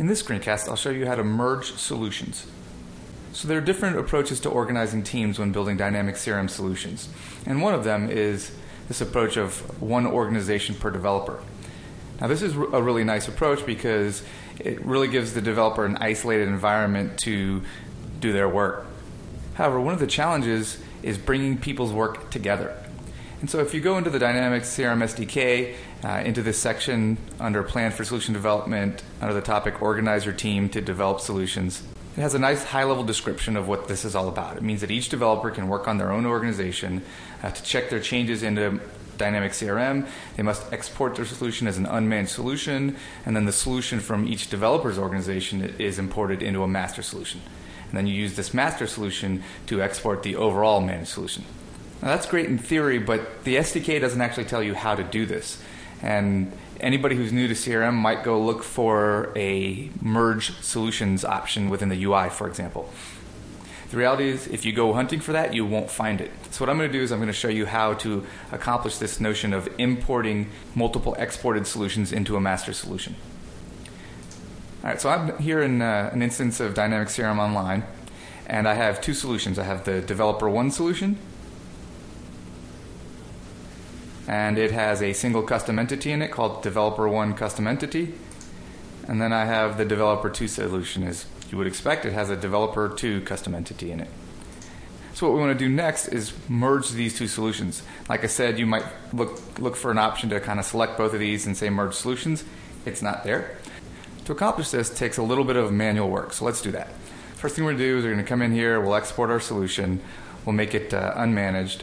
In this screencast, I'll show you how to merge solutions. So there are different approaches to organizing teams when building dynamic CRM solutions. And one of them is this approach of one organization per developer. Now this is a really nice approach because it really gives the developer an isolated environment to do their work. However, one of the challenges is bringing people's work together. And so if you go into the Dynamics CRM SDK, into this section under Plan for Solution Development, under the topic Organize Your Team to Develop Solutions, it has a nice high-level description of what this is all about. It means that each developer can work on their own organization to check their changes into Dynamics CRM. They must export their solution as an unmanaged solution, and then the solution from each developer's organization is imported into a master solution. And then you use this master solution to export the overall managed solution. Now that's great in theory, but the SDK doesn't actually tell you how to do this. And anybody who's new to CRM might go look for a merge solutions option within the UI, for example. The reality is, if you go hunting for that, you won't find it. So what I'm going to do is I'm going to show you how to accomplish this notion of importing multiple exported solutions into a master solution. All right, so I'm here in an instance of Dynamics CRM Online, and I have two solutions. I have the Developer 1 solution, and it has a single custom entity in it called Developer 1 Custom Entity. And then I have the Developer 2 solution. As you would expect, it has a Developer 2 Custom Entity in it. So what we want to do next is merge these two solutions. Like I said, you might look for an option to kind of select both of these and say Merge Solutions. It's not there. To accomplish this takes a little bit of manual work, so let's do that. First thing we're going to do is we're going to come in here, we'll export our solution, we'll make it unmanaged.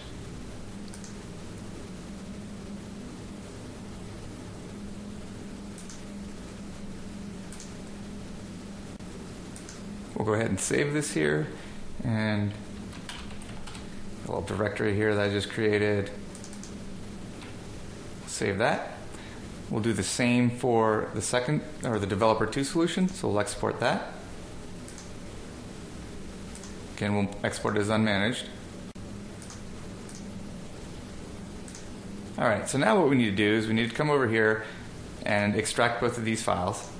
We'll go ahead and save this here, and a little directory here that I just created. Save that. We'll do the same for the second, or the Developer 2 solution, so we'll export that. Again, we'll export it as unmanaged. All right, so now what we need to do is we need to come over here and extract both of these files.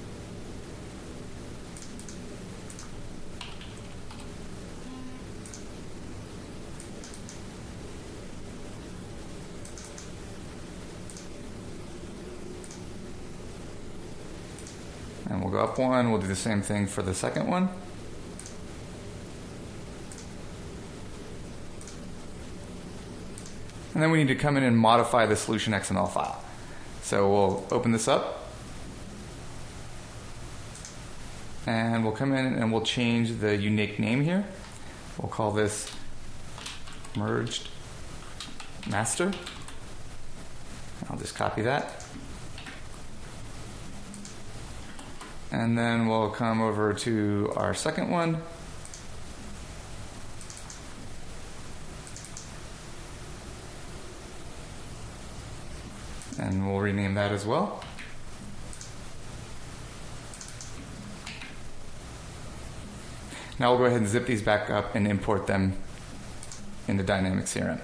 And we'll go up one, we'll do the same thing for the second one. And then we need to come in and modify the solution XML file. So we'll open this up. And we'll come in and we'll change the unique name here. We'll call this merged master. I'll just copy that. And then we'll come over to our second one. And we'll rename that as well. Now we'll go ahead and zip these back up and import them into Dynamics CRM.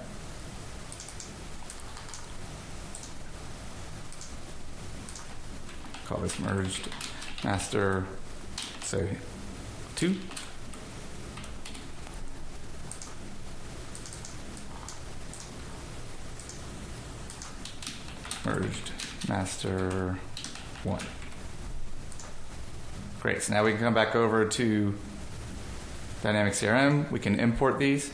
Call this merged master, so 2. Merged master 1. Great, so now we can come back over to Dynamics CRM. We can import these.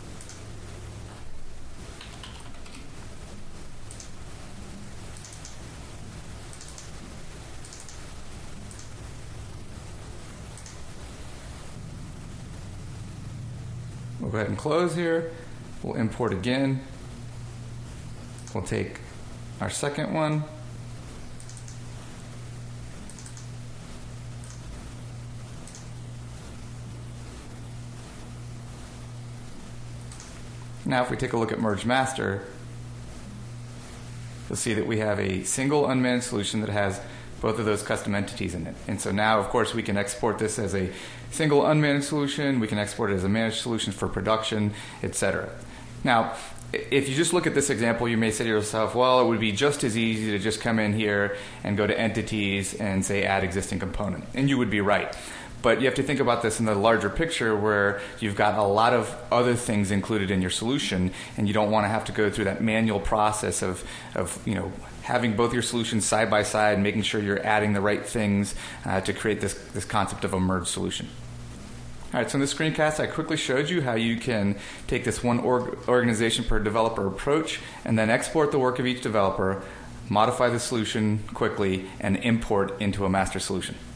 We'll go ahead and close here. We'll import again. We'll take our second one. Now if we take a look at Merge Master, you'll see that we have a single unmanaged solution that has both of those custom entities in it. And so now, of course, we can export this as a single unmanaged solution. We can export it as a managed solution for production, etc. Now, if you just look at this example, you may say to yourself, well, it would be just as easy to just come in here and go to entities and say add existing component. And you would be right. But you have to think about this in the larger picture where you've got a lot of other things included in your solution, and you don't want to have to go through that manual process of having both your solutions side by side, making sure you're adding the right things to create this concept of a merged solution. All right, so in this screencast, I quickly showed you how you can take this one organization per developer approach and then export the work of each developer, modify the solution quickly, and import into a master solution.